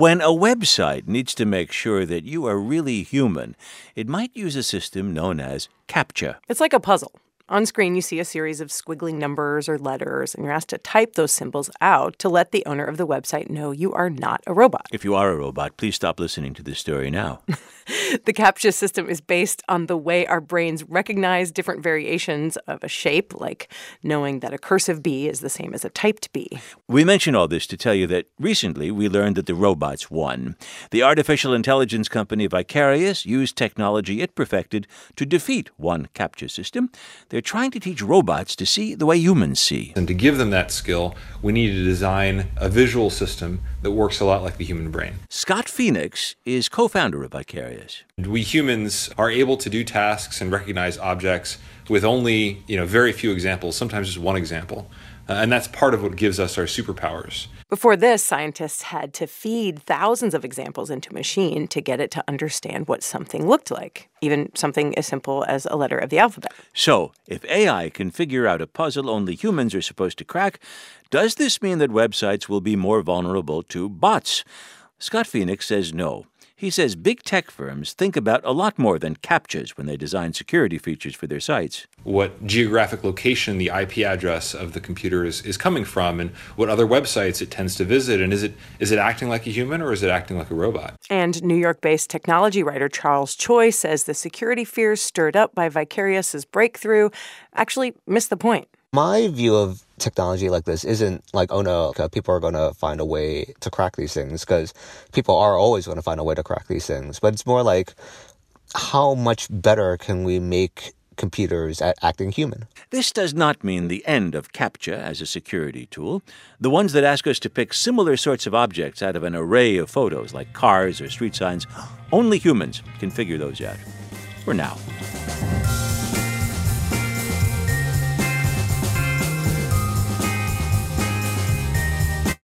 When a website needs to make sure that you are really human, it might use a system known as CAPTCHA. It's like a puzzle. On screen, you see a series of squiggling numbers or letters, and you're asked to type those symbols out to let the owner of the website know you are not a robot. If you are a robot, please stop listening to this story now. The CAPTCHA system is based on the way our brains recognize different variations of a shape, like knowing that a cursive B is the same as a typed B. We mention all this to tell you that recently we learned that the robots won. The artificial intelligence company Vicarious used technology it perfected to defeat one CAPTCHA system. They're trying to teach robots to see the way humans see. And to give them that skill, we need to design a visual system that works a lot like the human brain. Scott Phoenix is co-founder of Vicarious. We humans are able to do tasks and recognize objects with only, very few examples, sometimes just one example. And that's part of what gives us our superpowers. Before this, scientists had to feed thousands of examples into a machine to get it to understand what something looked like, even something as simple as a letter of the alphabet. So, if AI can figure out a puzzle only humans are supposed to crack, does this mean that websites will be more vulnerable to bots? Scott Phoenix says no. He says big tech firms think about a lot more than CAPTCHAs when they design security features for their sites. What geographic location the IP address of the computer is coming from, and what other websites it tends to visit, and is it acting like a human or is it acting like a robot? And New York-based technology writer Charles Choi says the security fears stirred up by Vicarious's breakthrough actually missed the point. My view of technology like this isn't like, oh no, people are going to find a way to crack these things, because people are always going to find a way to crack these things. But it's more like, how much better can we make computers at acting human? This does not mean the end of CAPTCHA as a security tool. The ones that ask us to pick similar sorts of objects out of an array of photos, like cars or street signs, only humans can figure those out. For now.